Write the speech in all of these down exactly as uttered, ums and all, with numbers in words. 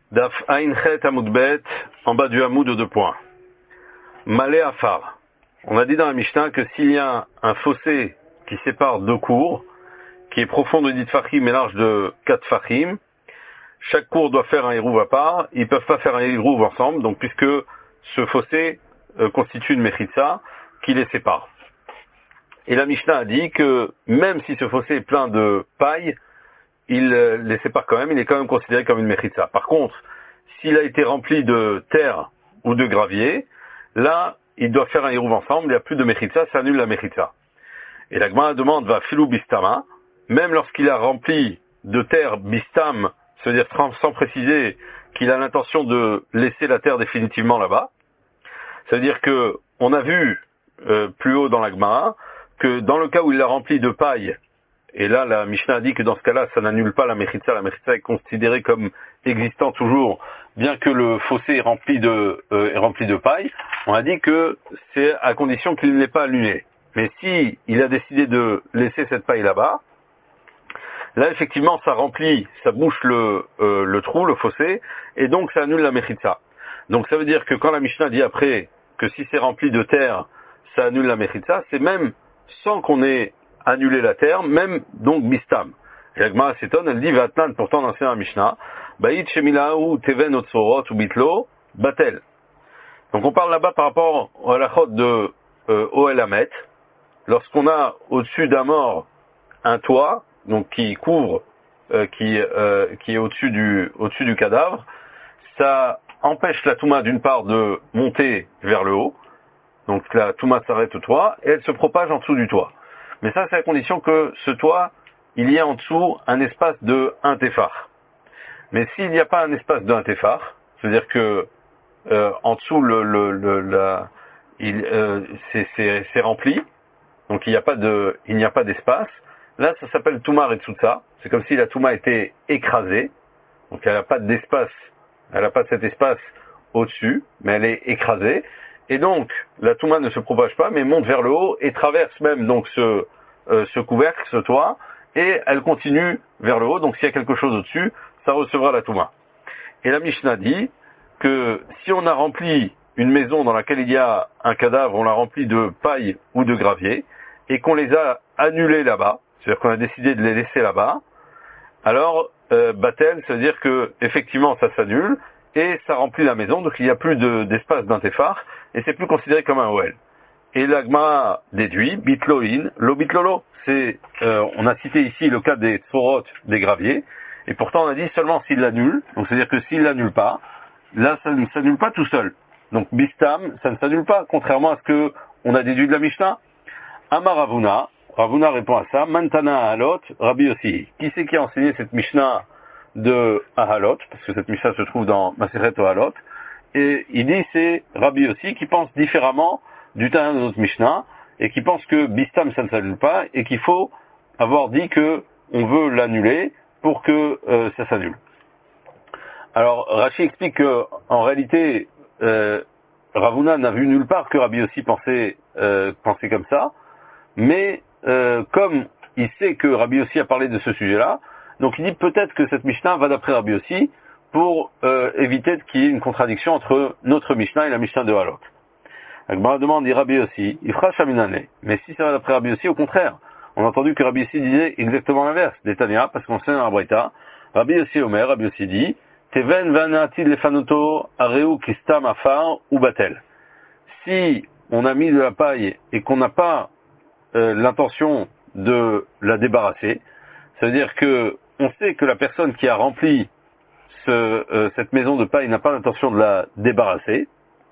Daf Ain Chet Hamoud Bet, en bas du Hamoud de deux points. Malé Afar. On a dit dans la Mishnah que s'il y a un fossé qui sépare deux cours, qui est profond de dix fachim et large de quatre fachim, chaque cours doit faire un hérouv à part, ils peuvent pas faire un hérouv ensemble, donc puisque ce fossé euh, constitue une mechitza qui les sépare. Et la Mishnah a dit que même si ce fossé est plein de paille, il euh, les sépare quand même, il est quand même considéré comme une mechitza. Par contre, s'il a été rempli de terre ou de gravier, là, il doit faire un hérouv ensemble, il n'y a plus de mechitza, ça annule la mechitza. Et la Gemara demande, va filou bistama, même lorsqu'il a rempli de terre bistam, c'est-à-dire sans préciser qu'il a l'intention de laisser la terre définitivement là-bas, ça veut dire que on a vu euh, plus haut dans la Gemara que dans le cas où il l'a rempli de paille, et là la Mishnah a dit que dans ce cas-là ça n'annule pas la mechitza, la mechitza est considérée comme existant toujours, bien que le fossé est rempli de, euh, est rempli de paille, on a dit que c'est à condition qu'il ne l'ait pas annulé. Mais si il a décidé de laisser cette paille là-bas, là effectivement ça remplit, ça bouche le, euh, le trou, le fossé, et donc ça annule la mechitza. Donc ça veut dire que quand la Mishnah dit après que si c'est rempli de terre, ça annule la mechitza, c'est même sans qu'on ait annulé la terre, même donc bistam. Et la Gemara s'étonne, elle dit Vatnan, pourtant dans la Mishnah, Baït shemilahu teven otsorot ou bitlo batel. Donc on parle là-bas par rapport à la chod de euh, Oel Hamet, lorsqu'on a au-dessus d'un mort un toit, donc qui couvre, euh, qui, euh, qui est au-dessus du, au-dessus du cadavre, ça empêche la touma d'une part de monter vers le haut, donc la touma s'arrête au toit, et elle se propage en dessous du toit. Mais ça, c'est à condition que ce toit, il y ait en dessous un espace de un téphar. Mais s'il n'y a pas un espace de un téphar, c'est-à-dire que euh, en dessous le, le, le la, il, euh, c'est, c'est, c'est rempli, donc il n'y a pas de, il n'y a pas d'espace. Là, ça s'appelle Touma Retsutsa. C'est comme si la Touma était écrasée. Donc elle n'a pas d'espace, elle n'a pas cet espace au-dessus, mais elle est écrasée. Et donc, la Touma ne se propage pas, mais monte vers le haut et traverse même donc ce, euh, ce couvercle, ce toit, et elle continue vers le haut. Donc s'il y a quelque chose au-dessus, ça recevra la Touma. Et la Mishnah dit que si on a rempli une maison dans laquelle il y a un cadavre, on l'a rempli de paille ou de gravier, et qu'on les a annulés là-bas, c'est-à-dire qu'on a décidé de les laisser là-bas, alors euh, Batel, ça veut dire que effectivement ça s'annule et ça remplit la maison, donc il n'y a plus de, d'espace d'un téphar et c'est plus considéré comme un Oel. Et l'Agma déduit bitloin, lo bitlolo. C'est, euh, on a cité ici le cas des tsorot, des graviers, et pourtant on a dit seulement s'il l'annule, donc c'est-à-dire que s'il l'annule pas, là ça ne s'annule pas tout seul. Donc bistam, ça ne s'annule pas, contrairement à ce que on a déduit de la Mishnah. Amar Ravuna, Ravuna répond à ça, Mantana Ahalot, Rabbi Yossi. Qui c'est qui a enseigné cette Mishnah de Ahalot, parce que cette Mishnah se trouve dans Masechet Ahalot, et il dit c'est Rabbi Yossi qui pense différemment du Tana de notre Mishnah, et qui pense que Bistam ça ne s'annule pas, et qu'il faut avoir dit que on veut l'annuler pour que euh, ça s'annule. Alors Rashi explique que en réalité euh, Ravuna n'a vu nulle part que Rabbi Yossi pensait, euh, pensait comme ça, mais euh, comme il sait que Rabbi Yossi a parlé de ce sujet-là, donc il dit peut-être que cette Mishnah va d'après Rabbi Yossi pour euh, éviter qu'il y ait une contradiction entre notre Mishnah et la Mishnah de Halot. Agmara demande, dit Rabbi Yossi, il fera Shaminane. Mais si ça va d'après Rabbi Yossi, au contraire, on a entendu que Rabbi Yossi disait exactement l'inverse, d'Etania, parce qu'on sait dans la Braïta, Rabbi Yossi Omer, Rabbi Yossi dit, Teven vanati lefanoto areu kistam afar ou batel. Si on a mis de la paille et qu'on n'a pas euh, l'intention de la débarrasser, ça veut dire que on sait que la personne qui a rempli ce, euh, cette maison de paille n'a pas l'intention de la débarrasser,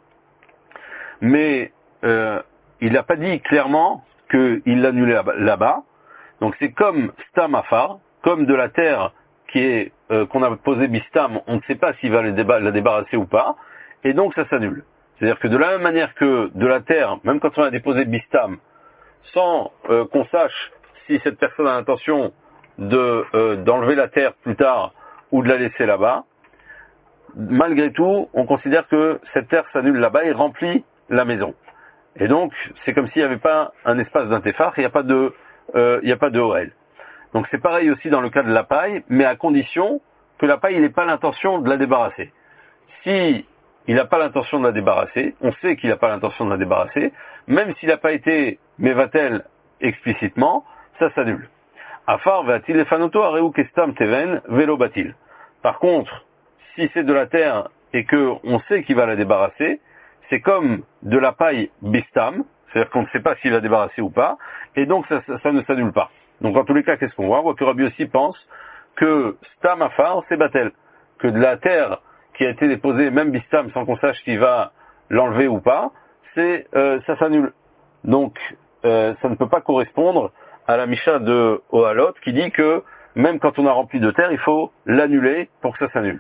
mais euh, il n'a pas dit clairement qu'il l'annulait là-bas. Donc c'est comme stam afar, comme de la terre qui est euh, qu'on a posé bistam, on ne sait pas s'il va la, déba- la débarrasser ou pas, et donc ça s'annule. C'est-à-dire que de la même manière que de la terre, même quand on a déposé bistam, sans euh, qu'on sache si cette personne a l'intention de euh, d'enlever la terre plus tard ou de la laisser là-bas, malgré tout, on considère que cette terre s'annule là-bas et remplit la maison. Et donc, c'est comme s'il n'y avait pas un espace d'un téphar, il n'y a pas de, euh, il n'y a pas de Oel. Donc c'est pareil aussi dans le cas de la paille, mais à condition que la paille, il n'a pas l'intention de la débarrasser. Si il n'a pas l'intention de la débarrasser, on sait qu'il n'a pas l'intention de la débarrasser, même s'il n'a pas été mevatel explicitement, ça s'annule. Afar va-t-il efanoto areu kestam teven velo batil. Par contre, si c'est de la terre et que on sait qu'il va la débarrasser, c'est comme de la paille bistam, c'est-à-dire qu'on ne sait pas s'il va débarrasser ou pas, et donc ça, ça, ça ne s'annule pas. Donc en tous les cas, qu'est-ce qu'on voit? On voit que Rabbi aussi pense que stam afar, c'est batel, que de la terre qui a été déposée, même bistam, sans qu'on sache s'il va l'enlever ou pas, c'est euh, ça s'annule. Donc euh, ça ne peut pas correspondre à la Misha de Ohalot qui dit que même quand on a rempli de terre, il faut l'annuler pour que ça s'annule.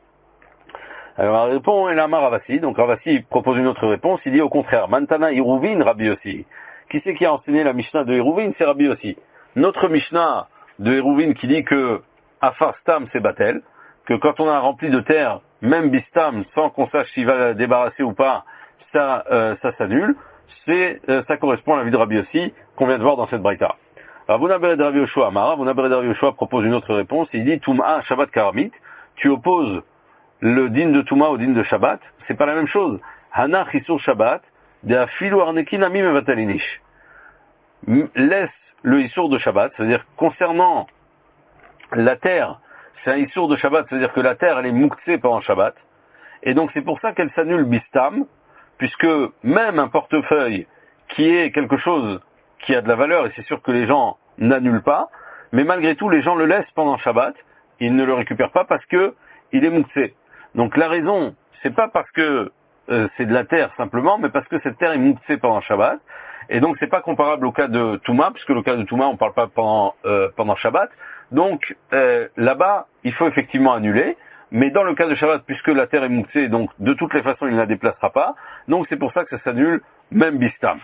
Alors la réponse est Lama Ravasi. Donc Ravasi propose une autre réponse. Il dit au contraire, Mantana Iruvin Rabbi aussi. Qui c'est qui a enseigné la Mishnah de Iruvin? C'est Rabbi aussi. Notre Mishnah de Iruvin qui dit que Afar Stam c'est Batel, que quand on a rempli de terre, même Bistam, sans qu'on sache s'il va la débarrasser ou pas, ça, euh, ça s'annule. C'est, euh, ça correspond à la vie de Rabbi aussi qu'on vient de voir dans cette braïta. Alors Avuna Bered Rabbi Yoshua Amara, Avuna Bered Rabbi Yoshua propose une autre réponse. Il dit Touma Shabbat Karamit. Tu opposes le din de Touma au din de Shabbat, c'est pas la même chose. Hana Chisur Shabbat, de Afilu Arnekin Ami Mevatalinish. Laisse le Issour de Shabbat, c'est-à-dire concernant la terre, c'est un Issour de Shabbat, c'est-à-dire que la terre elle est muktsé pendant Shabbat, et donc c'est pour ça qu'elle s'annule Bistam, puisque même un portefeuille qui est quelque chose qui a de la valeur, et c'est sûr que les gens n'annulent pas, mais malgré tout les gens le laissent pendant Shabbat, ils ne le récupèrent pas parce que il est muktsé. Donc la raison, c'est pas parce que euh, c'est de la terre simplement, mais parce que cette terre est muktsé pendant Shabbat, et donc c'est pas comparable au cas de Touma, puisque le cas de Touma on parle pas pendant euh, pendant Shabbat. Donc euh, là-bas, il faut effectivement annuler, mais dans le cas de Shabbat, puisque la terre est muktsé, donc de toutes les façons il ne la déplacera pas, donc c'est pour ça que ça s'annule même Bistam.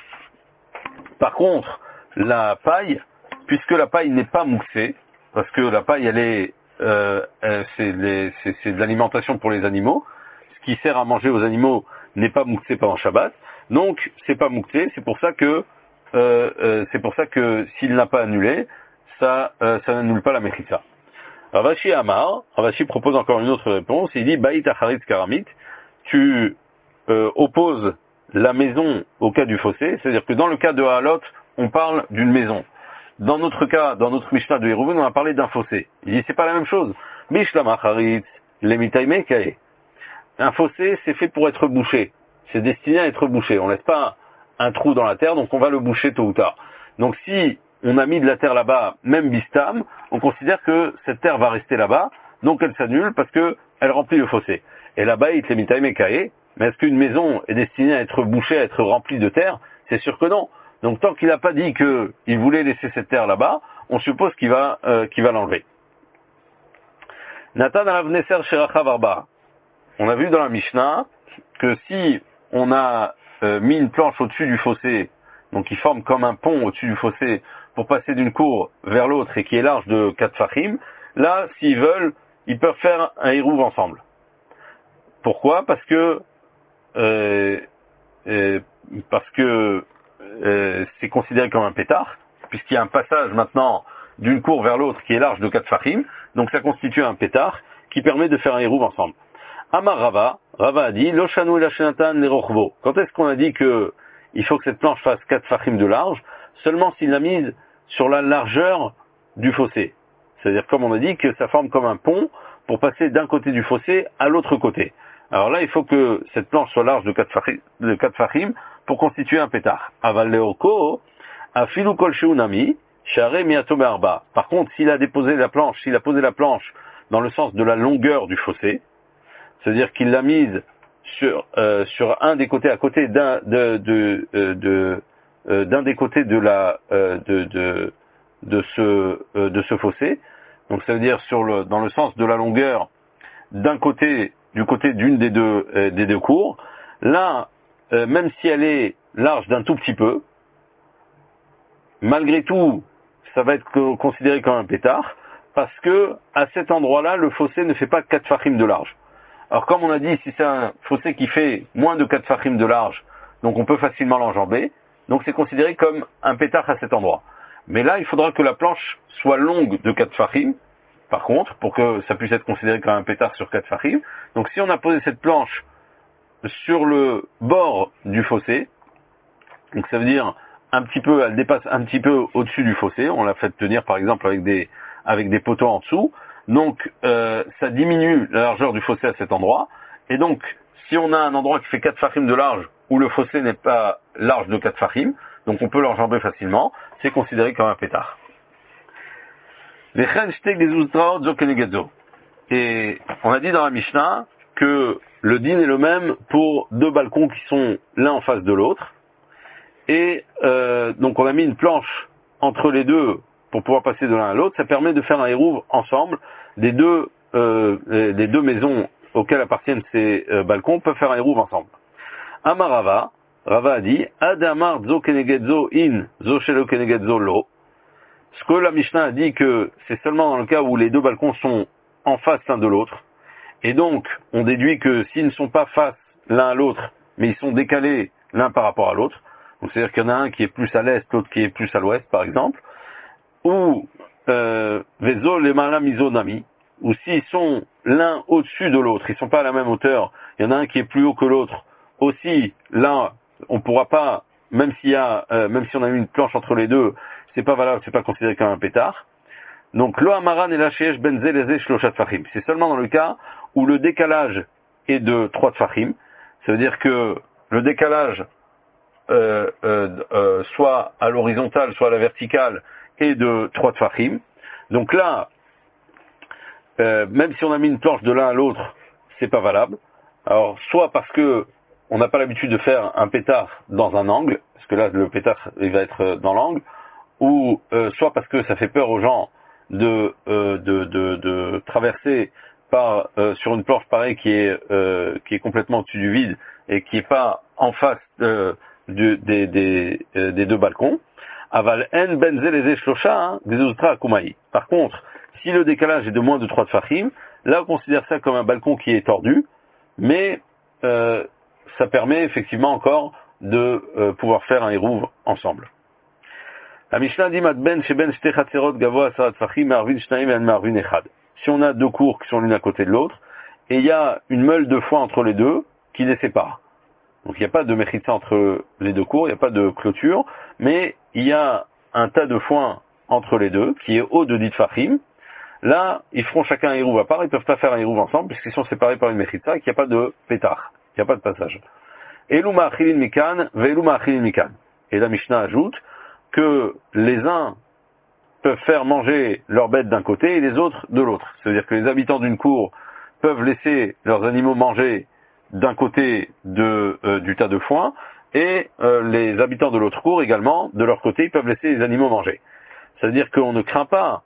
Par contre, la paille, puisque la paille n'est pas muktsé, parce que la paille elle est Euh, euh, c'est, les, c'est, c'est de l'alimentation pour les animaux. Ce qui sert à manger aux animaux n'est pas muktsé pendant Shabbat. Donc, c'est pas muktsé. C'est pour ça que, euh, euh, c'est pour ça que s'il n'a pas annulé, ça, euh, ça n'annule pas la mechitza. Ravashi Amar, Ravashi propose encore une autre réponse. Il dit Baït Acharitz Karamit. Tu euh, opposes la maison au cas du fossé. C'est-à-dire que dans le cas de Halot, on parle d'une maison. Dans notre cas, dans notre Mishnah de Yeruvin, on a parlé d'un fossé. Il dit, c'est pas la même chose. Mishlama Charitz, Lemitaime Kae. Un fossé, c'est fait pour être bouché. C'est destiné à être bouché. On laisse pas un trou dans la terre, donc on va le boucher tôt ou tard. Donc si on a mis de la terre là-bas, même Bistam, on considère que cette terre va rester là-bas, donc elle s'annule parce que elle remplit le fossé. Et là-bas, il Lemitaime Kae. Mais est-ce qu'une maison est destinée à être bouchée, à être remplie de terre? C'est sûr que non. Donc tant qu'il n'a pas dit qu'il voulait laisser cette terre là-bas, on suppose qu'il va, euh, qu'il va l'enlever. Nathan alavneser sherachav arba. On a vu dans la Mishnah que si on a euh, mis une planche au-dessus du fossé, donc qui forme comme un pont au-dessus du fossé pour passer d'une cour vers l'autre et qui est large de quatre fachim, là, s'ils veulent, ils peuvent faire un hérouve ensemble. Pourquoi? Parce que euh, euh, parce que Euh, c'est considéré comme un pétard, puisqu'il y a un passage maintenant d'une cour vers l'autre qui est large de quatre fachim, donc ça constitue un pétard qui permet de faire un hérouve ensemble. Amar Rava, Rava a dit, Loshanu et Lachenatan les rochvo. Quand est-ce qu'on a dit que il faut que cette planche fasse quatre fachim de large? Seulement s'il l'a mise sur la largeur du fossé. C'est-à-dire, comme on a dit, que ça forme comme un pont pour passer d'un côté du fossé à l'autre côté. Alors là, il faut que cette planche soit large de quatre fachim pour constituer un pétard. Aval leoko, afilu kol sheunami, share miato be'arba. Par contre, s'il a déposé la planche, s'il a posé la planche dans le sens de la longueur du fossé, c'est-à-dire qu'il l'a mise sur euh, sur un des côtés, à côté d'un de, de, de, de euh, d'un des côtés de la euh, de de de ce euh, de ce fossé. Donc ça veut dire sur le dans le sens de la longueur d'un côté du côté d'une des deux euh, des deux cours. Là, euh, même si elle est large d'un tout petit peu, malgré tout, ça va être considéré comme un pétard, parce que à cet endroit-là, le fossé ne fait pas quatre fachim de large. Alors comme on a dit, si c'est un fossé qui fait moins de quatre fachim de large, donc on peut facilement l'enjamber, donc c'est considéré comme un pétard à cet endroit. Mais là, il faudra que la planche soit longue de quatre fachim, par contre, pour que ça puisse être considéré comme un pétard sur quatre fachim. Donc si on a posé cette planche sur le bord du fossé, donc ça veut dire un petit peu, elle dépasse un petit peu au-dessus du fossé, on l'a fait tenir par exemple avec des avec des poteaux en dessous, donc euh, ça diminue la largeur du fossé à cet endroit, et donc si on a un endroit qui fait quatre fachim de large, où le fossé n'est pas large de quatre fachim, donc on peut l'enjamber facilement, c'est considéré comme un pétard. Et on a dit dans la Mishnah que le din est le même pour deux balcons qui sont l'un en face de l'autre. Et euh, donc on a mis une planche entre les deux pour pouvoir passer de l'un à l'autre. Ça permet de faire un hérouve ensemble. Les deux, euh, les deux maisons auxquelles appartiennent ces euh, balcons peuvent faire un hérouve ensemble. Amarava, Rava a dit, Adamar zo kenegedzo in, zo shelo kenegedzo lo. Ce que la Mishnah a dit que c'est seulement dans le cas où les deux balcons sont en face l'un de l'autre. Et donc, on déduit que s'ils ne sont pas face l'un à l'autre, mais ils sont décalés l'un par rapport à l'autre, donc c'est-à-dire qu'il y en a un qui est plus à l'est, l'autre qui est plus à l'ouest, par exemple, ou Vezo lemala mizonami, ou s'ils sont l'un au-dessus de l'autre, ils sont pas à la même hauteur, il y en a un qui est plus haut que l'autre, aussi, là, on pourra pas, même s'il y a, euh, même si on a mis une planche entre les deux, c'est pas valable, c'est pas considéré comme un pétard. Donc, lo amaran et la sheesh benze leze shloshat fachim. C'est seulement dans le cas où le décalage est de trois tfachim. Ça veut dire que le décalage, euh, euh, euh, soit à l'horizontale, soit à la verticale, est de trois tfachim. Donc là, euh, même si on a mis une planche de l'un à l'autre, c'est pas valable. Alors, soit parce que on n'a pas l'habitude de faire un pétard dans un angle, parce que là, le pétard, il va être dans l'angle, ou euh, soit parce que ça fait peur aux gens de, euh, de, de, de traverser par euh, sur une planche pareille qui est euh, qui est complètement au-dessus du vide et qui est pas en face euh, du, des, des, euh, des deux balcons. Aval en benze les shlosha des ultra kumaï. Par contre, si le décalage est de moins de trois tfachim, là on considère ça comme un balcon qui est tordu, mais euh, ça permet effectivement encore de euh, pouvoir faire un hérouve ensemble. La Mishnah dit Matben sheben shte chatzerot gavoa asarat tfachim marvin shnaim et marvin echad. Si on a deux cours qui sont l'une à côté de l'autre, et il y a une meule de foin entre les deux qui les sépare. Donc il n'y a pas de mechitza entre les deux cours, il n'y a pas de clôture, mais il y a un tas de foin entre les deux qui est haut de dix tfachim. Là, ils feront chacun un hérouve à part, ils ne peuvent pas faire un hérouve ensemble puisqu'ils sont séparés par une mechitza et qu'il n'y a pas de pétard, il n'y a pas de passage. Eluma achilin mikan, ve'eluma achilin mikan. Et la Mishnah ajoute que les uns peuvent faire manger leurs bêtes d'un côté et les autres de l'autre. C'est-à-dire que les habitants d'une cour peuvent laisser leurs animaux manger d'un côté de, euh, du tas de foin et euh, les habitants de l'autre cour également, de leur côté, ils peuvent laisser les animaux manger. C'est-à-dire qu'on ne craint pas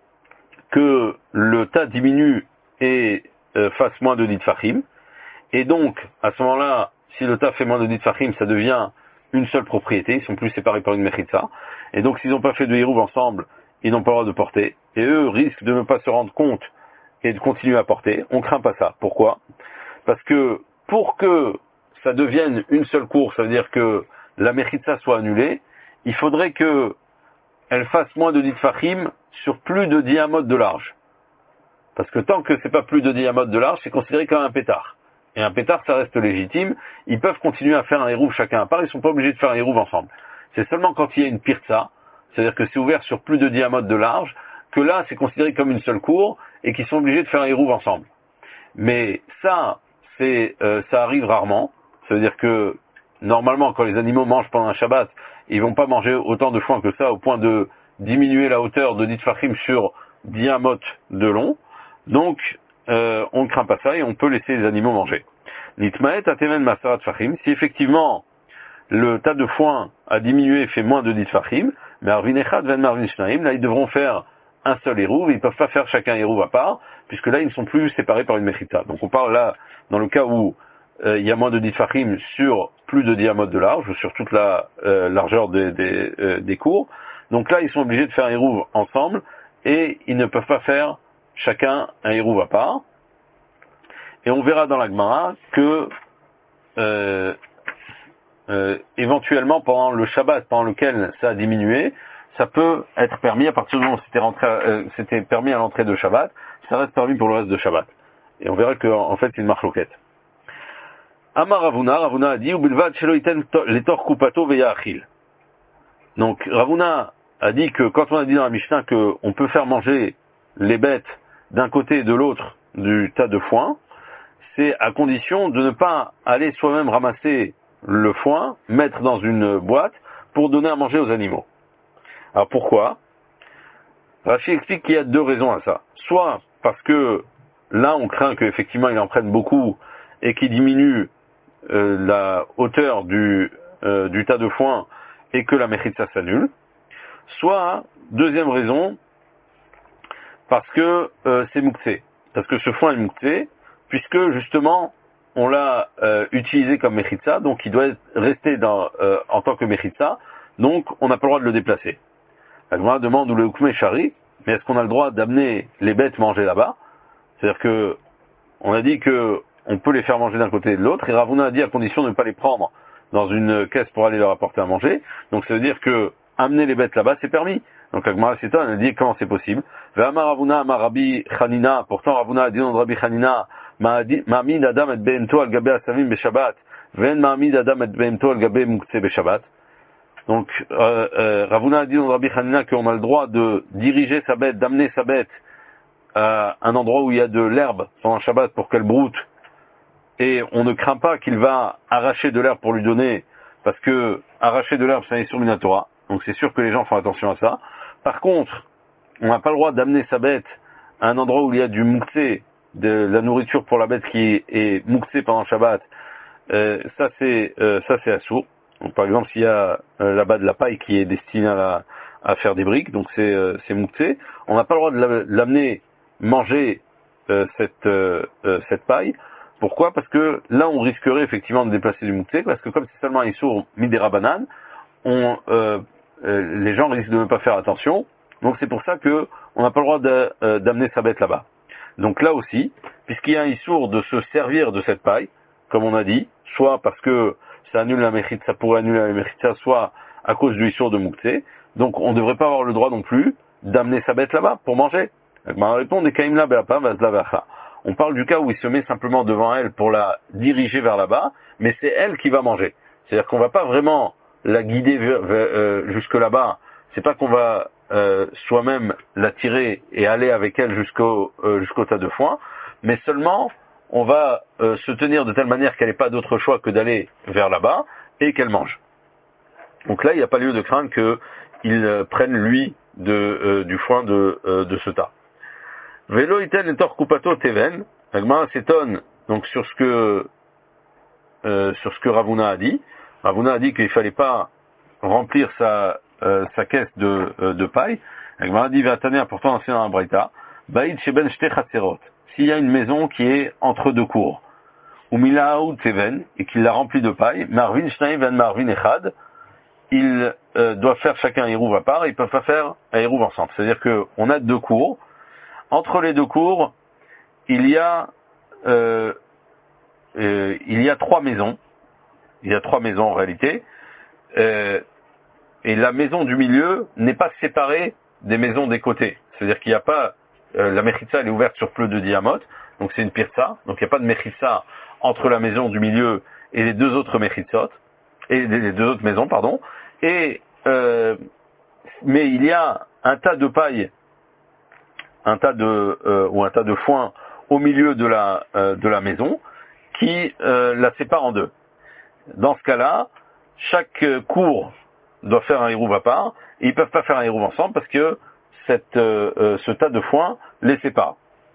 que le tas diminue et euh, fasse moins de dix tfachim. Et donc, à ce moment-là, si le tas fait moins de dix tfachim, ça devient une seule propriété, ils sont plus séparés par une mechitza. Et donc, s'ils n'ont pas fait de hérouve ensemble, ils n'ont pas le droit de porter. Et eux risquent de ne pas se rendre compte et de continuer à porter. On craint pas ça. Pourquoi? Parce que pour que ça devienne une seule course, ça veut dire que la mechitza soit annulée, il faudrait que elle fasse moins de dix tfachim sur plus de dix amotes de large. Parce que tant que c'est pas plus de dix amotes de large, c'est considéré comme un pétard. Et un pétard, ça reste légitime. Ils peuvent continuer à faire un hérouve chacun à part, ils sont pas obligés de faire un hérouve ensemble. C'est seulement quand il y a une pirza, c'est-à-dire que c'est ouvert sur plus de dix amotes de large, que là, c'est considéré comme une seule cour, et qu'ils sont obligés de faire un hérouve ensemble. Mais ça, c'est, euh, ça arrive rarement. Ça veut dire que, normalement, quand les animaux mangent pendant un Shabbat, ils vont pas manger autant de foin que ça, au point de diminuer la hauteur de dix tfachim sur dix amotes de long. Donc, Euh, on ne craint pas ça et on peut laisser les animaux manger. Nitmaet atemen masarat fachim. Si effectivement le tas de foin a diminué et fait moins de dix fachim, mais arvin echad ven marvin shnaim, là ils devront faire un seul hérouve, ils ne peuvent pas faire chacun hérouve à part, puisque là ils ne sont plus séparés par une mechitza. Donc on parle là, dans le cas où euh, il y a moins de dix fachim sur plus de dix amotes de large, ou sur toute la euh, largeur des, des, euh, des cours. Donc là ils sont obligés de faire un hérouve ensemble, et ils ne peuvent pas faire chacun un hérouve à part. Et on verra dans la Gemara que euh, euh, éventuellement pendant le Shabbat pendant lequel ça a diminué, ça peut être permis à partir du moment où c'était rentré, euh, c'était permis à l'entrée de Shabbat, ça reste permis pour le reste de Shabbat. Et on verra que en fait c'est une marloquette. Amar Ravuna, Ravuna a dit Ubilvad shelo iten letor kupato veyachil. Donc Ravuna a dit que quand on a dit dans la Mishnah qu'on peut faire manger les bêtes d'un côté et de l'autre du tas de foin, c'est à condition de ne pas aller soi-même ramasser le foin, mettre dans une boîte pour donner à manger aux animaux. Alors pourquoi? Rashi explique qu'il y a deux raisons à ça. Soit parce que là on craint qu'effectivement il en prenne beaucoup et qu'il diminue euh, la hauteur du, euh, du tas de foin et que la mechitza s'annule. Soit, deuxième raison, parce que euh, c'est muktzé. Parce que ce foin est muktzé, puisque justement on l'a euh, utilisé comme mechitza, donc il doit rester dans, euh, en tant que mechitza, donc on n'a pas le droit de le déplacer. La Gemara demande où le hukmé shari, mais est-ce qu'on a le droit d'amener les bêtes manger là-bas? C'est-à-dire que on a dit que on peut les faire manger d'un côté et de l'autre, et Ravuna a dit à condition de ne pas les prendre dans une caisse pour aller leur apporter à manger. Donc ça veut dire que amener les bêtes là-bas c'est permis. Donc la Gemara s'étonne, elle dit comment c'est possible. Ve'amar Ravuna amar Rabbi Chanina, pourtant Ravuna a dit dans Rabbi Chanina, ma'amid adam et behemto al gabe asamim beshabbat, ve'en ma'amid adam et behemto al gabe muktzeh beshabbat. Donc euh, euh, Ravuna a dit dans Rabbi Chanina qu'on a le droit de diriger sa bête, d'amener sa bête à un endroit où il y a de l'herbe pendant Shabbat pour qu'elle broute, et on ne craint pas qu'il va arracher de l'herbe pour lui donner, parce que arracher de l'herbe c'est un issur minatora, donc c'est sûr que les gens font attention à ça. Par contre, on n'a pas le droit d'amener sa bête à un endroit où il y a du muktzé, de la nourriture pour la bête qui est muktzé pendant Shabbat. Euh, ça c'est euh, ça c'est assourd. Donc par exemple s'il y a euh, là-bas de la paille qui est destinée à, la, à faire des briques, donc c'est euh, c'est muktzé, on n'a pas le droit de l'amener manger euh, cette euh, euh, cette paille. Pourquoi? Parce que là on risquerait effectivement de déplacer du muktzé, parce que comme c'est seulement un issour midera banane, on euh, euh, les gens risquent de ne pas faire attention. Donc c'est pour ça que on n'a pas le droit de, euh, d'amener sa bête là-bas. Donc là aussi, puisqu'il y a un issour de se servir de cette paille, comme on a dit, soit parce que ça annule la mechitza, ça pourrait annuler la mechitza, soit à cause du issour de muktzé, donc on ne devrait pas avoir le droit non plus d'amener sa bête là-bas pour manger. Ma réponse est kaim la be'apa vazla ve'acha. On parle du cas où il se met simplement devant elle pour la diriger vers là-bas, mais c'est elle qui va manger. C'est-à-dire qu'on va pas vraiment la guider vers, vers, euh, jusque là-bas. C'est pas qu'on va euh, soi-même la tirer et aller avec elle jusqu'au euh, jusqu'au tas de foin, mais seulement on va euh, se tenir de telle manière qu'elle n'ait pas d'autre choix que d'aller vers là-bas et qu'elle mange. Donc là, il n'y a pas lieu de craindre qu'il euh, prenne lui de, euh, du foin de, euh, de ce tas. Velo iten etor kupato teven. La Gemara s'étonne donc sur ce que euh, sur ce que Ravuna a dit. Ravuna a dit qu'il fallait pas remplir sa euh, sa caisse de euh, de paille. La Gemara dit Vatania, pourtant ancien dans la Braïta, Baïd sheben shte chatzerot. S'il y a une maison qui est entre deux cours, ou milaou teven, et qu'il l'a remplie de paille, marvin shnai ven marvin echad, ils euh, doivent faire chacun un hérouv à part, et ils peuvent pas faire un hérouv ensemble. C'est-à-dire que on a deux cours. Entre les deux cours, il y a euh, euh, il y a trois maisons. Il y a trois maisons en réalité. Euh, et la maison du milieu n'est pas séparée des maisons des côtés. C'est-à-dire qu'il n'y a pas euh, la mechitza, elle est ouverte sur plus de diamote, donc c'est une pirza. Donc il n'y a pas de mechitza entre la maison du milieu et les deux autres mechitzot, et les deux autres maisons, pardon. Et euh, mais il y a un tas de paille, un tas de euh, ou un tas de foin au milieu de la euh, de la maison qui euh, la sépare en deux. Dans ce cas-là, chaque cour doit faire un hérouv à part, et ils peuvent pas faire un hérouv ensemble parce que cette euh, euh, ce tas de foin les sépare.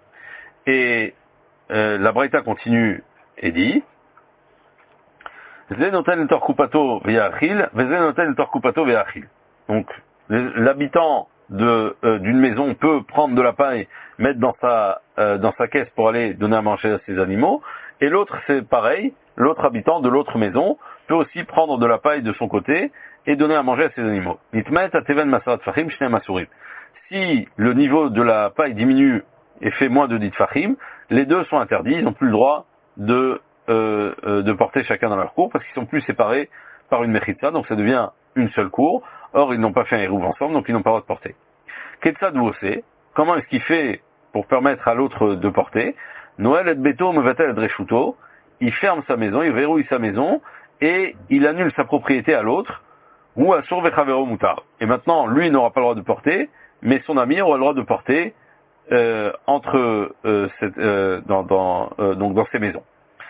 Et euh, la Braïta continue et dit donc l'habitant de euh, d'une maison peut prendre de la paille, mettre dans sa euh, dans sa caisse pour aller donner à manger à ses animaux, et l'autre c'est pareil, l'autre habitant de l'autre maison peut aussi prendre de la paille de son côté et donner à manger à ses animaux. Si le niveau de la paille diminue et fait moins de dit fachim, les deux sont interdits, ils n'ont plus le droit de euh, de porter chacun dans leur cour parce qu'ils sont plus séparés par une mechitza, donc ça devient une seule cour. Or, ils n'ont pas fait un hérouv ensemble, donc ils n'ont pas le droit de porter. Ketsad Wosé, comment est-ce qu'il fait pour permettre à l'autre de porter? Noël et Beto Mevatel et Dreshuto, il ferme sa maison, il verrouille sa maison, et il annule sa propriété à l'autre, ou à Sour Vechavero Moutar. Et maintenant, lui n'aura pas le droit de porter, mais son ami aura le droit de porter euh, entre euh, cette, euh, dans, dans, euh, donc dans ces maisons.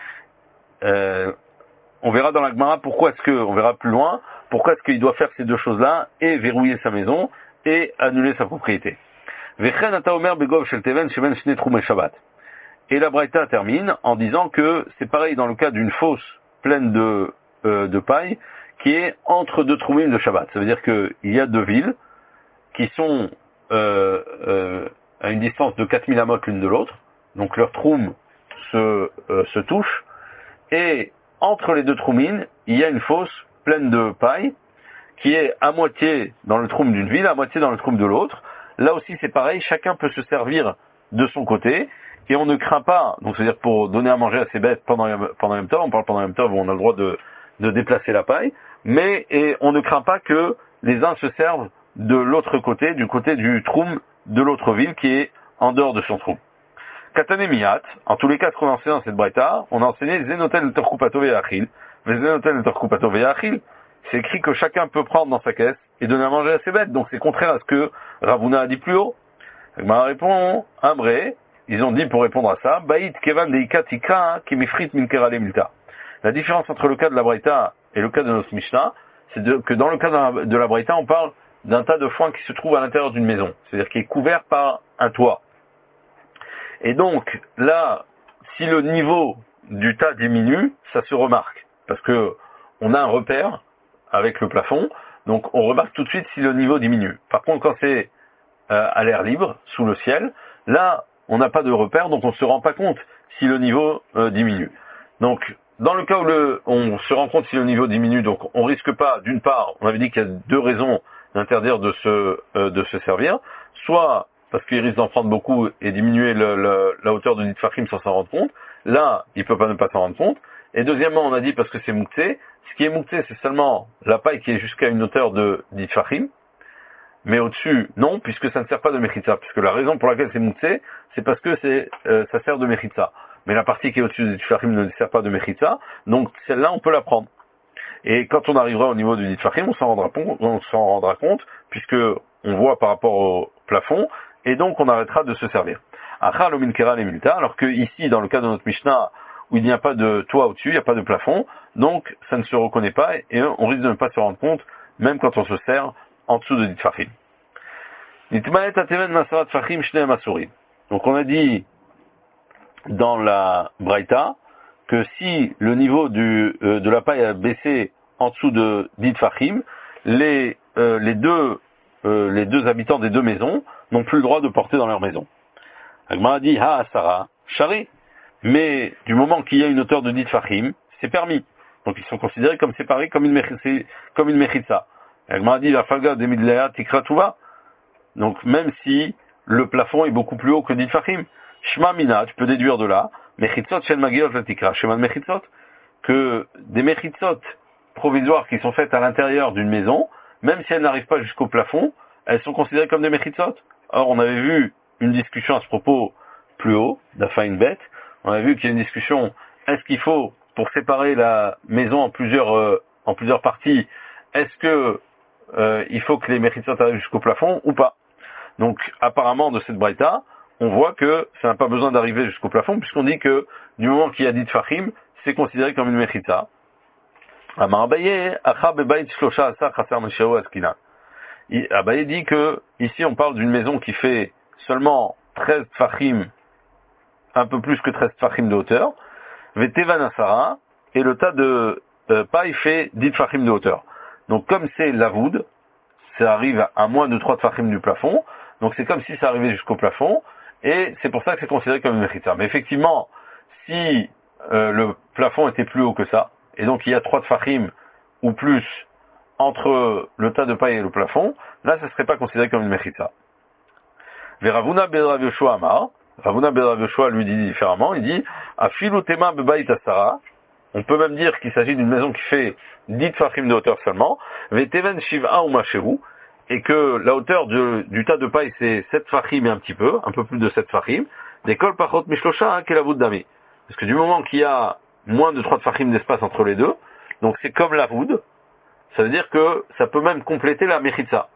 Euh, on verra dans la Gemara pourquoi est-ce que, on verra plus loin, pourquoi est-ce qu'il doit faire ces deux choses-là, et verrouiller sa maison, et annuler sa propriété. Vechen ata omer begov shel teven shemen shne troumei shabbat. Et la Braïta termine en disant que c'est pareil dans le cas d'une fosse pleine de, euh, de paille, qui est entre deux troumim de Shabbat. Ça veut dire qu'il y a deux villes qui sont euh, euh, à une distance de quatre mille amot l'une de l'autre, donc leurs troum se, euh, se touchent, et entre les deux troumines, il y a une fosse pleine de paille, qui est à moitié dans le troum d'une ville, à moitié dans le troum de l'autre. Là aussi c'est pareil, chacun peut se servir de son côté, et on ne craint pas, donc c'est-à-dire pour donner à manger à ses bêtes pendant, pendant le même temps, on parle pendant le même temps où on a le droit de, de déplacer la paille, mais et on ne craint pas que les uns se servent de l'autre côté, du côté du troum de l'autre ville qui est en dehors de son troum. Katane Miyat, en tous les cas, ce qu'on a enseigné dans cette braïta, on a enseigné Zenotel Terkupato Ve'achil, mais Zenotel Terkupato Ve'achil, c'est écrit que chacun peut prendre dans sa caisse et donner à manger à ses bêtes, donc c'est contraire à ce que Ravuna a dit plus haut. Ma répond, Ambré, ils ont dit pour répondre à ça, Baït Kevan Deika Tika Kimifrit Minkerale Milta. La différence entre le cas de la braïta et le cas de notre Mishnah, c'est de, que dans le cas de la, de la braïta, on parle d'un tas de foin qui se trouve à l'intérieur d'une maison, c'est-à-dire qui est couvert par un toit. Et donc, là, si le niveau du tas diminue, ça se remarque, parce que on a un repère avec le plafond, donc on remarque tout de suite si le niveau diminue. Par contre, quand c'est euh, à l'air libre, sous le ciel, là, on n'a pas de repère, donc on ne se rend pas compte si le niveau euh, diminue. Donc, dans le cas où le, on se rend compte si le niveau diminue, donc on risque pas, d'une part, on avait dit qu'il y a deux raisons d'interdire de se, euh, de se servir, soit parce qu'il risque d'en prendre beaucoup et diminuer le, le, la hauteur de Nitfachim sans s'en rendre compte, là, il peut pas ne pas s'en rendre compte, et deuxièmement, on a dit parce que c'est Mouktsé, ce qui est Mouktsé, c'est seulement la paille qui est jusqu'à une hauteur de Nitfachim, mais au-dessus, non, puisque ça ne sert pas de Mechitza, puisque la raison pour laquelle c'est Mouktsé, c'est parce que c'est, euh, ça sert de Mechitza. Mais la partie qui est au-dessus du Tfachim ne sert pas de Mechitza, donc celle-là, on peut la prendre. Et quand on arrivera au niveau du Tfachim, on s'en rendra, on s'en rendra compte, puisque on voit par rapport au plafond, et donc on arrêtera de se servir. Achar lo minkera le milta, alors que ici, dans le cas de notre Mishnah, où il n'y a pas de toit au-dessus, il n'y a pas de plafond, donc ça ne se reconnaît pas, et on risque de ne pas se rendre compte, même quand on se sert en dessous de Tfachim. Donc on a dit dans la Braïta que si le niveau du, euh, de la paille a baissé en dessous de dix Fachim, les, euh, les, deux, euh, les deux habitants des deux maisons n'ont plus le droit de porter dans leur maison. Agma a dit Ha Sarah, Shari, mais du moment qu'il y a une hauteur de dix Fachim, c'est permis. Donc ils sont considérés comme séparés comme une comme une mechitza. Agma a dit La Falga de Midlea Tikra Tuva. Donc même si le plafond est beaucoup plus haut que dix Fachim, Shma Mina, tu peux déduire de là, Mechitzot Shel Magiot Latikra, Shema Mechitzot, que des Mechitzot provisoires qui sont faites à l'intérieur d'une maison, même si elles n'arrivent pas jusqu'au plafond, elles sont considérées comme des Mechitzot. Or, on avait vu une discussion à ce propos plus haut, d'Afa une bête, on a vu qu'il y a une discussion, est-ce qu'il faut, pour séparer la maison en plusieurs, euh, en plusieurs parties, est-ce que euh, il faut que les Mechitzot arrivent jusqu'au plafond ou pas? Donc, apparemment, de cette braïta, on voit que ça n'a pas besoin d'arriver jusqu'au plafond, puisqu'on dit que du moment qu'il y a dit Fachim, c'est considéré comme une mechitza. Abaye dit que, ici on parle d'une maison qui fait seulement treize Fachim, un peu plus que treize Fachim de hauteur, Vetevanasara, et le tas de euh, paille fait dix Fachim de hauteur. Donc comme c'est l'avoud, ça arrive à moins de trois Fachim du plafond, donc c'est comme si ça arrivait jusqu'au plafond, et c'est pour ça que c'est considéré comme une mechitza. Mais effectivement, si euh, le plafond était plus haut que ça, et donc il y a trois tfachim ou plus entre le tas de paille et le plafond, là ça ne serait pas considéré comme une mechitza. Veravuna ben Rav Yoshua Amar, Ravuna ben Rav Yoshua lui dit différemment, il dit Afilu tema bebayit asara, On peut même dire qu'il s'agit d'une maison qui fait dix tfachim de hauteur seulement, veteven shiv'a ou machehu, et que la hauteur de, du tas de paille c'est sept tfachim et un petit peu, un peu plus de sept tfachim, des kol pachot mishlosha qui est la voûte d'ami. Parce que du moment qu'il y a moins de trois tfachim d'espace entre les deux, donc c'est comme la voûte, ça veut dire que ça peut même compléter la mechitza.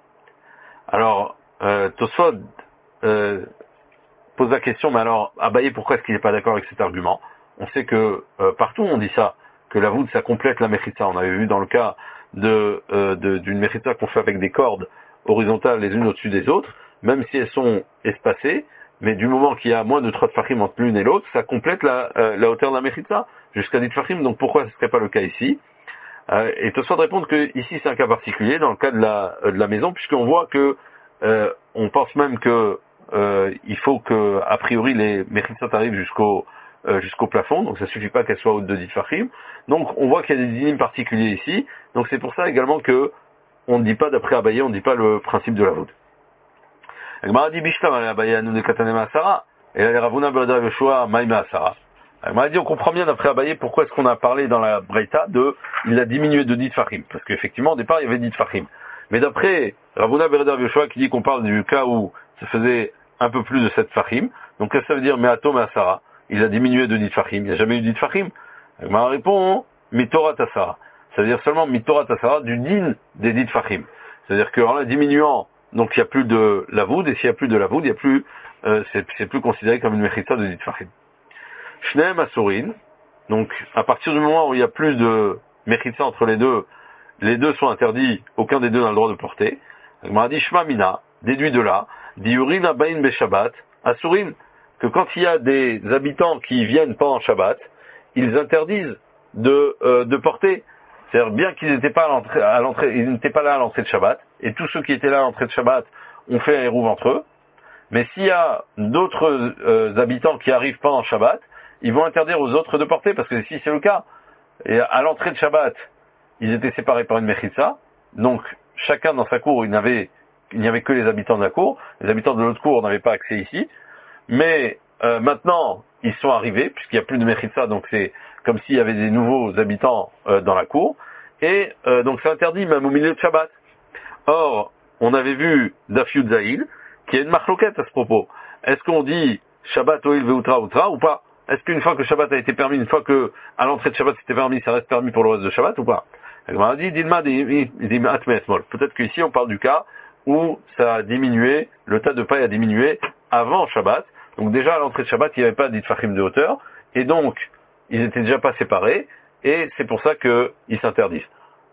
Alors, euh, Tosfot euh, pose la question, mais alors, Abaye, pourquoi est-ce qu'il n'est pas d'accord avec cet argument? On sait que euh, partout on dit ça, que la voûte ça complète la mechitza. On avait vu dans le cas de, euh, de, d'une mechitza qu'on fait avec des cordes horizontales les unes au-dessus des autres, même si elles sont espacées, mais du moment qu'il y a moins de trois tfachim entre l'une et l'autre, ça complète la, euh, la hauteur de la mechitza, jusqu'à dix tfachim, donc pourquoi ce ne serait pas le cas ici? Euh, et Tosfot répond que ici c'est un cas particulier dans le cas de la, de la maison, puisqu'on voit que euh, on pense même que euh, il faut que a priori les mechitzot arrivent jusqu'au euh, jusqu'au plafond, donc ça suffit pas qu'elles soient hautes de dix tfachim. Donc on voit qu'il y a des dynimes particuliers ici, donc c'est pour ça également que on ne dit pas d'après Abaye, on ne dit pas le principe de la voûte. Agmara dit bishlam Abaye anu de katanema asara, et la Ravuna berda veshua maïma asara. On m'a dit, on comprend bien d'après Abaye pourquoi est-ce qu'on a parlé dans la Breita de, il a diminué de dix tfachim. Parce qu'effectivement, au départ, il y avait dix tfachim. Mais d'après Ravuna Bereder Yoshua qui dit qu'on parle du cas où ça faisait un peu plus de sept tfachim. Donc, qu'est-ce que ça veut dire, Meato Measara? Il a diminué de dix tfachim. Il n'y a jamais eu dix tfachim. On m'a répondu, Mitora Tassara. Ça veut dire seulement Mitora Tassara du din des dix tfachim. C'est-à-dire qu'en la diminuant, donc il n'y a plus de la voûte, et s'il n'y a plus de la voûte, il y a plus, euh, c'est, c'est plus considéré comme une mechitza de dix tfachim. Shneem Asurin, donc à partir du moment où il y a plus de mechitza entre les deux, les deux sont interdits, aucun des deux n'a le droit de porter. On m'a dit Shma Mina, déduit de là, Diurin Abain Beshabbat, Asurin, que quand il y a des habitants qui viennent pendant Shabbat, ils interdisent de, euh, de porter. C'est-à-dire bien qu'ils n'étaient pas à l'entrée, à l'entrée, ils n'étaient pas là à l'entrée de Shabbat, et tous ceux qui étaient là à l'entrée de Shabbat ont fait un hérouv entre eux. Mais s'il y a d'autres euh, habitants qui arrivent pendant Shabbat, ils vont interdire aux autres de porter, parce que si c'est le cas, et à l'entrée de Shabbat, ils étaient séparés par une mechitza, donc chacun dans sa cour, il n'avait, il n'y avait que les habitants de la cour, les habitants de l'autre cour n'avaient pas accès ici, mais euh, maintenant, ils sont arrivés, puisqu'il n'y a plus de mechitza, donc c'est comme s'il y avait des nouveaux habitants euh, dans la cour, et euh, donc c'est interdit même au milieu de Shabbat. Or, on avait vu Daf Yud Zahil, qui a une marloquette à ce propos. Est-ce qu'on dit Shabbat Oil Veutra Outra ou pas? Est-ce qu'une fois que le Shabbat a été permis, une fois que à l'entrée de Shabbat c'était permis, ça reste permis pour le reste de Shabbat ou pas? On a dit peut-être qu'ici on parle du cas où ça a diminué, le tas de paille a diminué avant Shabbat. Donc déjà à l'entrée de Shabbat il n'y avait pas d'itfachim de hauteur et donc ils étaient déjà pas séparés et c'est pour ça qu'ils s'interdisent.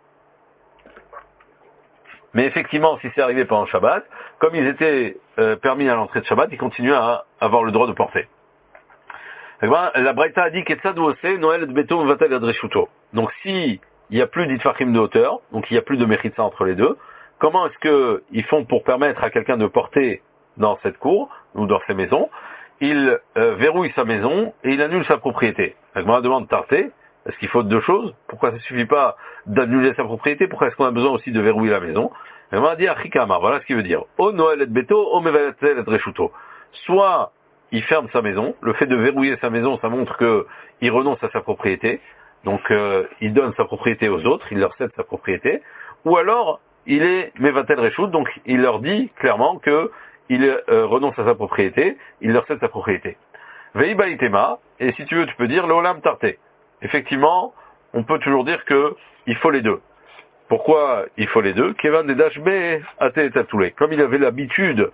Mais effectivement, si c'est arrivé pendant Shabbat, comme ils étaient euh, permis à l'entrée de Shabbat, ils continuaient à avoir le droit de porter. La Braïta a dit Noël Beto Vatel Adreshuto. Donc si il n'y a plus d'itfachim de hauteur, donc il n'y a plus de mechitza entre les deux, comment est-ce que ils font pour permettre à quelqu'un de porter dans cette cour ou dans ces maisons? Il euh, verrouille sa maison et il annule sa propriété. La Gemara demande Tarté, est-ce qu'il faut deux choses? Pourquoi ça ne suffit pas d'annuler sa propriété? Pourquoi est-ce qu'on a besoin aussi de verrouiller la maison? La Gemara dit Achikamar, voilà ce qu'il veut dire. O Noël et Beto, o Mevatel et Adreshuto. Soit il ferme sa maison. Le fait de verrouiller sa maison, ça montre que il renonce à sa propriété. Donc, euh, il donne sa propriété aux autres, il leur cède sa propriété. Ou alors, il est Mevatel Reshout, donc il leur dit clairement que il euh, renonce à sa propriété, il leur cède sa propriété. Vei Baitema, et si tu veux, tu peux dire L'Olam Tarté. Effectivement, on peut toujours dire que il faut les deux. Pourquoi il faut les deux? Kevan de Dashbe Ate et Tatoulé. Comme il avait l'habitude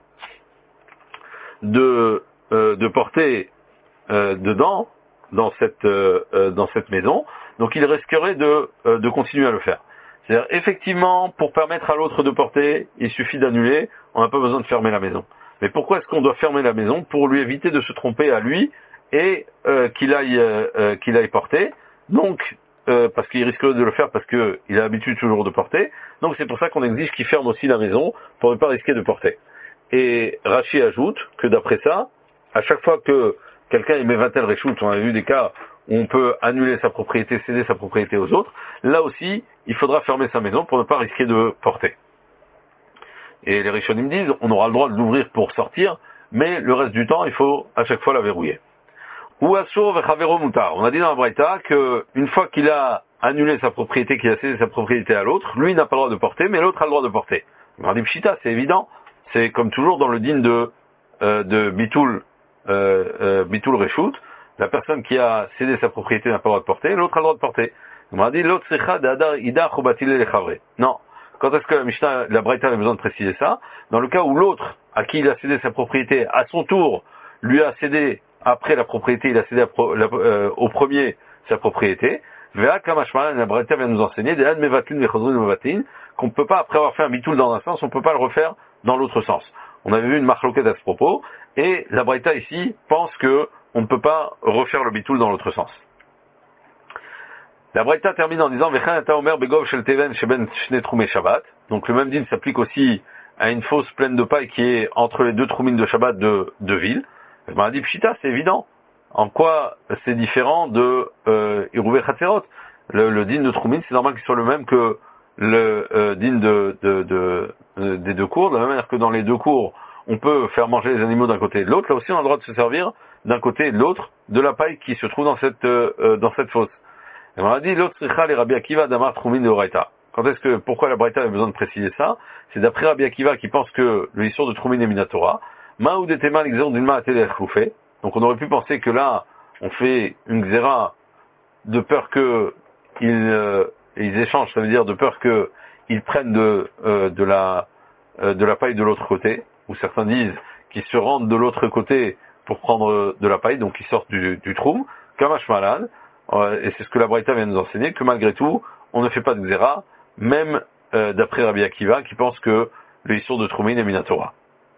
de Euh, de porter euh, dedans, dans cette euh, euh, dans cette maison, donc il risquerait de euh, de continuer à le faire. C'est-à-dire effectivement, pour permettre à l'autre de porter, il suffit d'annuler, on n'a pas besoin de fermer la maison. Mais pourquoi est-ce qu'on doit fermer la maison? Pour lui éviter de se tromper à lui et euh, qu'il aille euh, euh, qu'il aille porter. Donc euh, parce qu'il risquerait de le faire parce que il a l'habitude toujours de porter. Donc c'est pour ça qu'on exige qu'il ferme aussi la maison pour ne pas risquer de porter. Et Rachi ajoute que d'après ça, à chaque fois que quelqu'un émet Vatel Reshout, on a vu des cas où on peut annuler sa propriété, céder sa propriété aux autres, là aussi, il faudra fermer sa maison pour ne pas risquer de porter. Et les Rishonim disent, on aura le droit de l'ouvrir pour sortir, mais le reste du temps, il faut à chaque fois la verrouiller. Ou Asur vechavero mutar. On a dit dans la Braïta que une fois qu'il a annulé sa propriété, qu'il a cédé sa propriété à l'autre, lui n'a pas le droit de porter, mais l'autre a le droit de porter. On dit pshita, c'est évident. C'est comme toujours dans le din de euh, de bitul euh, euh, bitul reshut. La personne qui a cédé sa propriété n'a pas le droit de porter, l'autre a le droit de porter. On a dit l'autre secha d'adar ida chobatile lechavre. Non. Quand est-ce que la Mishnah, la Braïta avait besoin de préciser ça? Dans le cas où l'autre, à qui il a cédé sa propriété, à son tour, lui a cédé, après la propriété, il a cédé à pro, la, euh, au premier sa propriété. Vea kamashman, la Braïta vient nous enseigner, des ad mevatlin vechazrun mevatlin, qu'on ne peut pas, après avoir fait un bitoul dans un sens, on ne peut pas le refaire dans l'autre sens. On avait vu une marloquette à ce propos, et la Braïta ici pense que on ne peut pas refaire le bitoul dans l'autre sens. La Braïta termine en disant Vechan ata omer begov shel teven sheben shne troumé Shabbat. Donc le même din s'applique aussi à une fosse pleine de paille qui est entre les deux troumines de Shabbat de, de ville. Je m'en dit pshita, c'est évident. En quoi c'est différent de euh, Irouvé Chatzerot? Le, le din de troumine, c'est normal qu'il soit le même que le euh, din de, de, de, de, des deux cours, de la même manière que dans les deux cours, on peut faire manger les animaux d'un côté et de l'autre. Là aussi, on a le droit de se servir d'un côté et de l'autre de la paille qui se trouve dans cette euh, dans cette fosse. Et on a dit l'autre les Rabbi Akiva d'Amar Troumin de Oraita. Quand est-ce que pourquoi la Braïta a besoin de préciser ça? C'est d'après Rabbi Akiva qui pense que le histoire de Troumin est Minatora. Ma ou detema l'exemple d'une main à télé fait. Donc on aurait pu penser que là on fait une xéra de peur que ils, euh, ils échangent, ça veut dire de peur que ils prennent de euh, de la euh, de la paille de l'autre côté. Ou certains disent qu'ils se rendent de l'autre côté pour prendre de la paille, donc ils sortent du, du troum, Kamash Malan. Et c'est ce que la Braïta vient nous enseigner, que malgré tout, on ne fait pas de xéra, même euh, d'après Rabbi Akiva, qui pense que le histoire de Troumin est Minatora.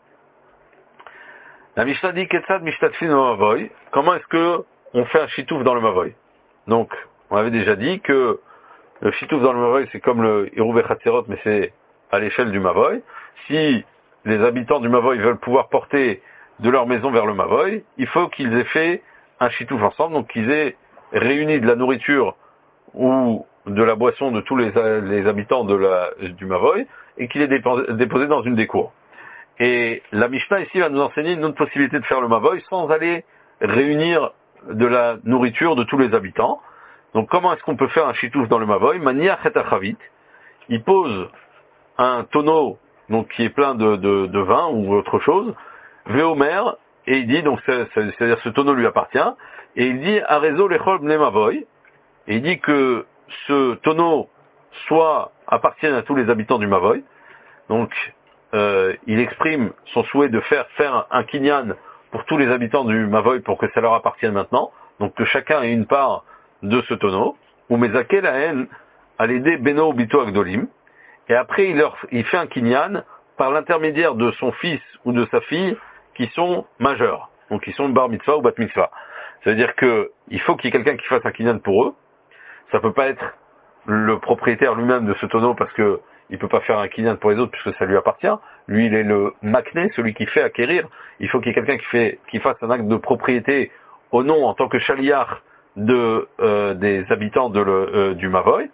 La Mishnah dit Ketsad Mishtatfin no Mavoy. Comment est-ce que on fait un chitouf dans le Mavoy? Donc, on avait déjà dit que le chitouf dans le Mavoy, c'est comme le Irouvé Chatzerot, mais c'est à l'échelle du Mavoy. Si les habitants du Mavoy veulent pouvoir porter de leur maison vers le Mavoy, il faut qu'ils aient fait un chitouf ensemble, donc qu'ils aient réuni de la nourriture ou de la boisson de tous les, les habitants de la, du Mavoy et qu'il est déposé dans une des cours. Et la Mishnah ici va nous enseigner une autre possibilité de faire le Mavoy sans aller réunir de la nourriture de tous les habitants. Donc comment est-ce qu'on peut faire un chitouf dans le Mavoy? Mania chetachavit. Il pose un tonneau donc qui est plein de, de, de vin ou autre chose, Véomer, et il dit, donc c'est, c'est, c'est-à-dire ce tonneau lui appartient, et il dit Arezo lechol bnei Mavoy, et il dit que ce tonneau soit appartienne à tous les habitants du Mavoy. Donc euh, il exprime son souhait de faire faire un kinyan pour tous les habitants du Mavoy pour que ça leur appartienne maintenant, donc que chacun ait une part de ce tonneau, ou Mezake la haine à l'aider Beno Bito Agdolim, et après il, leur, il fait un kinyan par l'intermédiaire de son fils ou de sa fille qui sont majeurs, donc qui sont bar mitzvah ou bat mitzvah. Ça veut dire que il faut qu'il y ait quelqu'un qui fasse un kinyan pour eux. Ça peut pas être le propriétaire lui-même de ce tonneau parce que il peut pas faire un kinyan pour les autres puisque ça lui appartient. Lui, il est le makné, celui qui fait acquérir. Il faut qu'il y ait quelqu'un qui fait, qui fasse un acte de propriété au nom en tant que chaliar de euh, des habitants de le, euh, du Mavoy.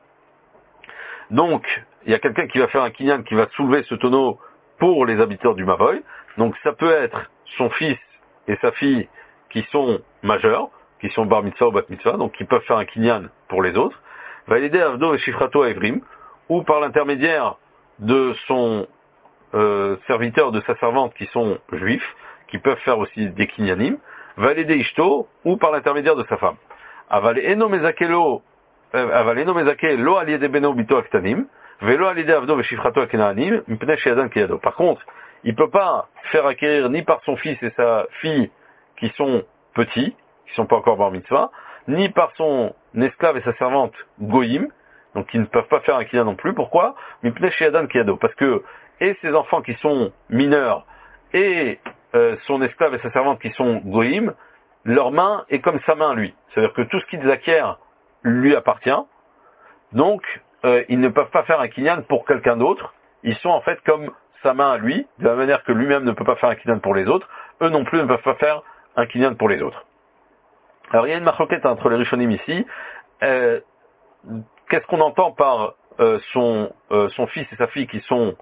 Donc, il y a quelqu'un qui va faire un kinyan qui va soulever ce tonneau pour les habitants du Mavoy. Donc, ça peut être son fils et sa fille qui sont majeurs, qui sont bar mitzvah ou bat mitzvah, donc qui peuvent faire un kinyan pour les autres. Va l'aider Avdo et Shifrato à Evrim, ou par l'intermédiaire de son euh, serviteur, de sa servante qui sont juifs, qui peuvent faire aussi des kinyanim. Va l'aider Ishto, ou par l'intermédiaire de sa femme. Aval eno mezakelo, aval eno mezake lo aliede beno bito aktanim, velo aliede Avdo et Shifrato akenanim, mpne sheyadan kiyado. Par contre, il peut pas faire acquérir ni par son fils et sa fille qui sont petits, qui sont pas encore bar mitzvah, ni par son esclave et sa servante goyim, donc qui ne peuvent pas faire un kinyan non plus. Pourquoi? Mipnei sheyadan kiyado. Parce que, et ses enfants qui sont mineurs, et euh, son esclave et sa servante qui sont goyim, leur main est comme sa main à lui. C'est-à-dire que tout ce qu'ils acquièrent lui appartient. Donc, euh, ils ne peuvent pas faire un kinyan pour quelqu'un d'autre. Ils sont en fait comme sa main à lui, de la manière que lui-même ne peut pas faire un kinyan pour les autres. Eux non plus ne peuvent pas faire un kinyan pour les autres. Alors il y a une marloquette entre les Rishonim ici. Euh, qu'est-ce qu'on entend par euh, son, euh, son fils et sa fille qui sont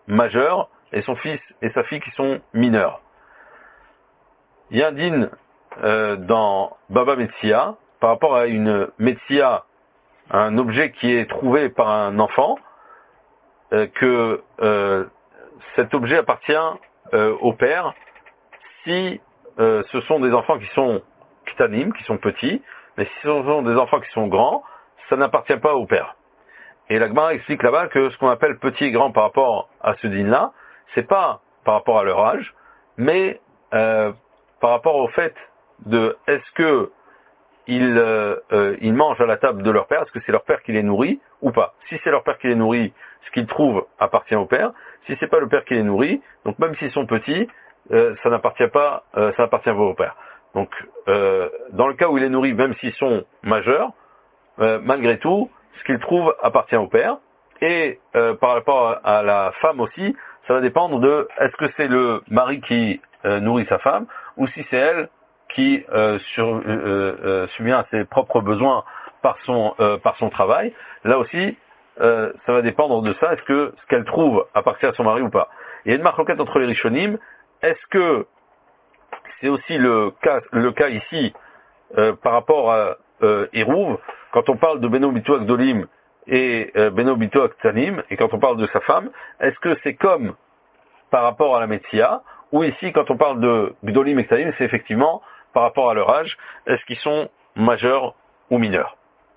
majeurs et son fils et sa fille qui sont mineurs? Il y a un din euh, dans Baba Metsia, par rapport à une Metsia, un objet qui est trouvé par un enfant, euh, que euh, cet objet appartient euh, au père si euh, ce sont des enfants qui sont ktanim, qui sont petits, mais si ce sont des enfants qui sont grands, ça n'appartient pas au père. Et la Gemara explique là-bas que ce qu'on appelle petit et grand par rapport à ce din-là, c'est pas par rapport à leur âge, mais euh, par rapport au fait de est-ce que ils, euh, euh, ils mangent à la table de leur père, est-ce que c'est leur père qui les nourrit ou pas. Si c'est leur père qui les nourrit, ce qu'ils trouvent appartient au père. Si c'est pas le père qui les nourrit, donc même s'ils sont petits, euh, ça n'appartient pas, euh, ça appartient pas au père. Donc euh, dans le cas où il les nourrit, même s'ils sont majeurs, euh, malgré tout, ce qu'ils trouvent appartient au père. Et euh, par rapport à la femme aussi, ça va dépendre de est-ce que c'est le mari qui euh, nourrit sa femme ou si c'est elle qui euh, sur, euh, euh, subvient à ses propres besoins par son euh, par son travail. Là aussi, euh, ça va dépendre de ça. Est-ce que ce qu'elle trouve appartient à son mari ou pas. Il y a une marloquette entre les rishonim. Est-ce que c'est aussi le cas le cas ici euh, par rapport à euh, Hérouv, quand on parle de Beno Bito Akdolim et euh, Beno Bito Aktanim, et quand on parle de sa femme, est-ce que c'est comme par rapport à la Metsia, ou ici, quand on parle de Gdolim et Ktanim, c'est effectivement par rapport à leur âge, est-ce qu'ils sont majeurs ou mineurs.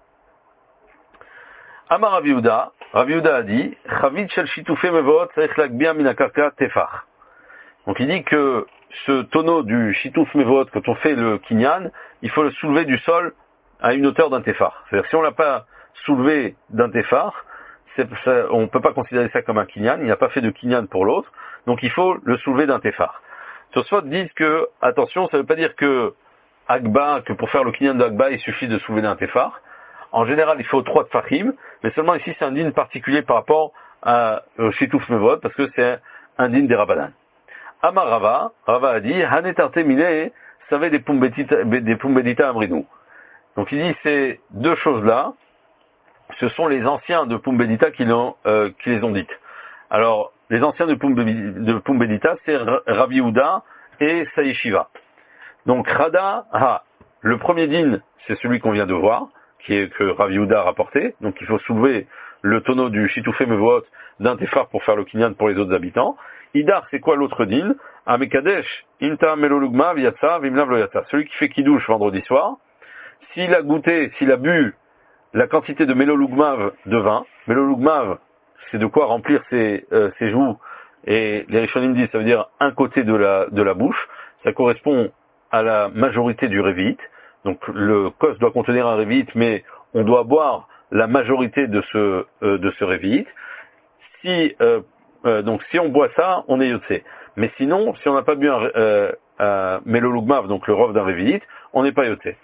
Amar Rav Yehuda, Rav Yehuda a dit, Chavit shel shitufei mevot tzarich lagbia min hakarka tefach. Donc il dit que ce tonneau du shituf mevot, quand on fait le kinyan, il faut le soulever du sol à une hauteur d'un tefar. C'est-à-dire si on l'a pas soulevé d'un tefar, c'est, ça, on ne peut pas considérer ça comme un kinyan, il n'a pas fait de kinyan pour l'autre, donc il faut le soulever d'un tefar. Tosfot disent que, attention, ça ne veut pas dire que Agba, que pour faire le kinyan de Agba, il suffit de soulever d'un tefar. En général, il faut trois tefachim, mais seulement ici c'est un din particulier par rapport à, au shituf mevot, parce que c'est un din des Rabbanan. Amar Rava, Rava a dit, Hanetarte mine, savait des pumbedita amrinou. Donc il dit ces deux choses-là, ce sont les anciens de Pumbedita qui, euh, qui les ont dites. Alors, les anciens de, Pumbedita, de Pumbedita, c'est Rav Yehuda et Saïshiva. Donc Rada, ah, le premier din, c'est celui qu'on vient de voir, qui est que Rav Yehuda a rapporté. Donc il faut soulever le tonneau du Shitufei Mevot d'un tefar pour faire le kinyan pour les autres habitants. Idar, c'est quoi l'autre din? Amekadesh, Imta Melolugma, Vyatsa, Vimlav Loyatsa. Celui qui fait Kiddush vendredi soir, s'il a goûté, s'il a bu la quantité de Melolugmav de vin, Melolugmav, c'est de quoi remplir ses, euh, ses joues, et les Rishonim disent, ça veut dire un côté de la, de la bouche, ça correspond à la majorité du révite, donc le kos doit contenir un révite, mais on doit boire la majorité de ce, euh, de ce révite. Si, euh, euh, donc si on boit ça, on est yotsé. Mais sinon, si on n'a pas bu un, euh, un Melolugmav, donc le rov d'un révite, on n'est pas yotsé.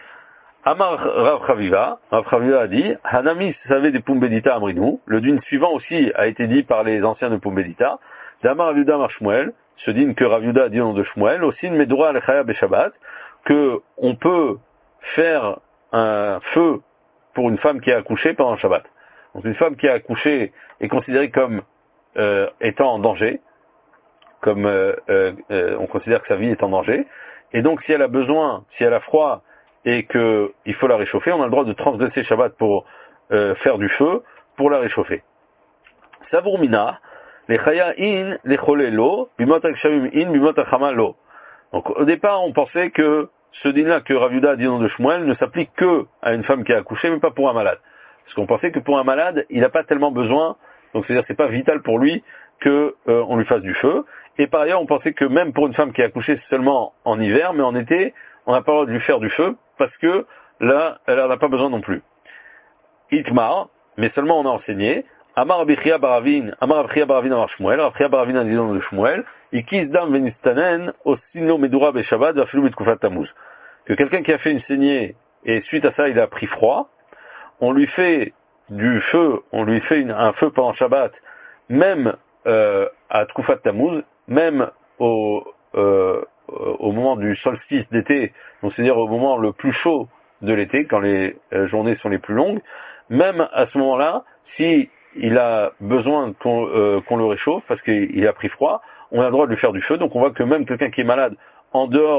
Amar Rav Chaviva, Rav Chaviva a dit, Hanami savait des Pumbedita amrinou, le din suivant aussi a été dit par les anciens de Pumbedita, d'Amar Rav Yehuda Amar Shmuel, ce din que Rav Yehuda a dit au nom de Shmuel, aussi une Medora Alechaya Beshabbat, que on peut faire un feu pour une femme qui a accouché pendant le Shabbat. Donc une femme qui a accouché est considérée comme euh, étant en danger, comme euh, euh, euh, on considère que sa vie est en danger, et donc si elle a besoin, si elle a froid, et qu'il faut la réchauffer, on a le droit de transgresser Shabbat pour euh, faire du feu, pour la réchauffer. Savourmina, les chaya in, les cholelo, bimot akshavim in, bimot achama lo. Donc au départ, on pensait que ce din-là que Rav Yehuda a dit au nom de Shmuel ne s'applique que à une femme qui a accouché, mais pas pour un malade. Parce qu'on pensait que pour un malade, il n'a pas tellement besoin, donc c'est-à-dire c'est pas vital pour lui que euh, on lui fasse du feu. Et par ailleurs, on pensait que même pour une femme qui a accouché seulement en hiver, mais en été, on n'a pas le droit de lui faire du feu, parce que là, elle n'en a pas besoin non plus. Itmar, mais seulement on a enseigné, Amar Abichia Baravin, Amar Abichia Baravin Amar Shmuel, Abichia Baravin a dit dans le Shmuel, Ikis Dam Venistanen, Osino Medura Beshabbat, Vafilu Betkufat Tamuz. Que quelqu'un qui a fait une saignée, et suite à ça il a pris froid, on lui fait du feu, on lui fait une, un feu pendant Shabbat, même euh, à Tkufat Tamuz, même au, euh, au moment du solstice d'été, donc c'est-à-dire au moment le plus chaud de l'été, quand les euh, journées sont les plus longues, même à ce moment-là, si il a besoin qu'on, euh, qu'on le réchauffe, parce qu'il a pris froid, on a le droit de lui faire du feu. Donc on voit que même quelqu'un qui est malade en dehors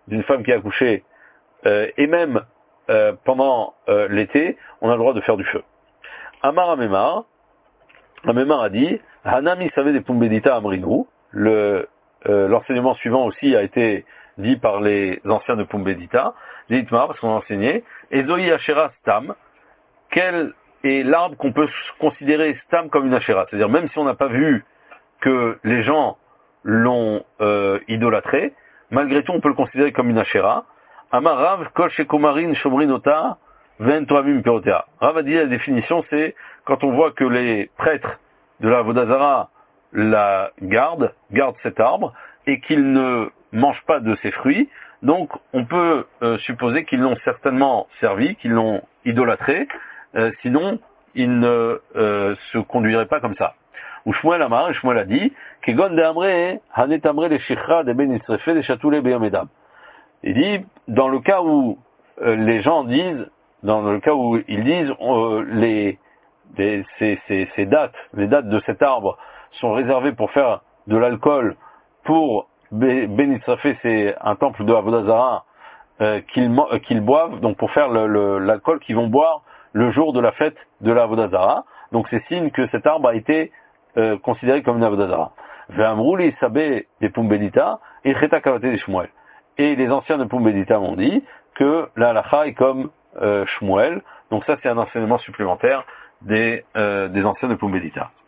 d'une femme qui a accouché, euh, et même euh, pendant euh, l'été, on a le droit de faire du feu. Amar Amemar, Amemar a dit, Hanami savait des Pumbedita Amrinu, le, euh, l'enseignement suivant aussi a été dit par les anciens de Pumbedita, Ditmar, parce qu'on a enseigné, Ezoi Ashera Stam, quel est l'arbre qu'on peut considérer Stam comme une Ashera, c'est-à-dire même si on n'a pas vu que les gens l'ont euh, idolâtré, malgré tout on peut le considérer comme une Ashera. Amar Rav, Kol Shekomarin Shomrinota, Ven Toamim Perotea. Rav a dit la définition, c'est quand on voit que les prêtres de la Vodazara la gardent, gardent cet arbre, et qu'ils ne mangent pas de ses fruits, donc on peut euh, supposer qu'ils l'ont certainement servi, qu'ils l'ont idolâtré, euh, sinon ils ne euh, se conduiraient pas comme ça. Ou Shmuel Amar, Shmuel a dit, Kegon de Amre, Hanet Amre le Shichra de Ben Isrefe de Chatoule Beyamedam. Il dit, dans le cas où euh, les gens disent, dans le cas où ils disent, euh, les, les ces, ces, ces dates, les dates de cet arbre sont réservées pour faire de l'alcool pour Ben Isrefe, c'est un temple de Avodazara euh, qu'ils, euh, qu'ils boivent, donc pour faire le, le, l'alcool qu'ils vont boire le jour de la fête de la Avodazara. Donc c'est signe que cet arbre a été Euh, considéré comme une avodazara. Ve'amrouli sabé des Pumbedita et cheta kavate de Shmuel. Et les anciens de Pumbedita m'ont dit que la halacha est comme euh, Shmuel. Donc ça c'est un enseignement supplémentaire des, euh, des anciens de Pumbedita.